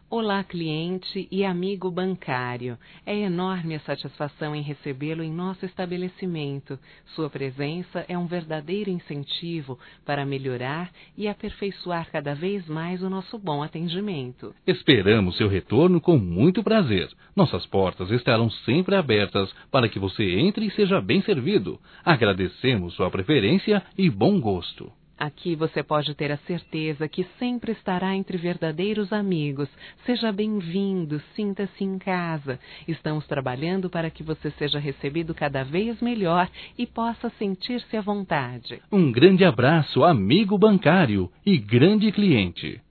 Olá, cliente e amigo bancário. É enorme a satisfação em recebê-lo em nosso estabelecimento. Sua presença é um verdadeiro incentivo para melhorar e aperfeiçoar cada vez mais o nosso bom atendimento. Esperamos seu retorno com muito prazer. Nossas portas estarão sempre abertas para que você entre e seja bem servido. Agradecemos sua preferência e bom gosto. Aqui você pode ter a certeza que sempre estará entre verdadeiros amigos. Seja bem-vindo, sinta-se em casa. Estamos trabalhando para que você seja recebido cada vez melhor e possa sentir-se à vontade. Um grande abraço, amigo bancário e grande cliente.